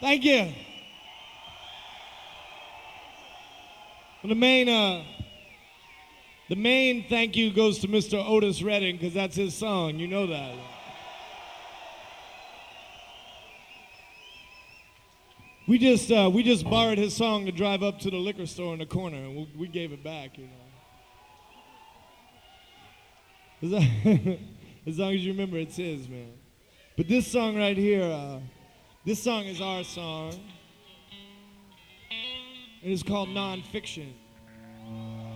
Thank you. Well, the main thank you goes to Mr. Otis Redding, because that's his song. You know that. We just borrowed his song to drive up to the liquor store in the corner, and we gave it back, you know. As long as you remember, it's his, man. But this song right here, this song is our song. It is called Nonfiction.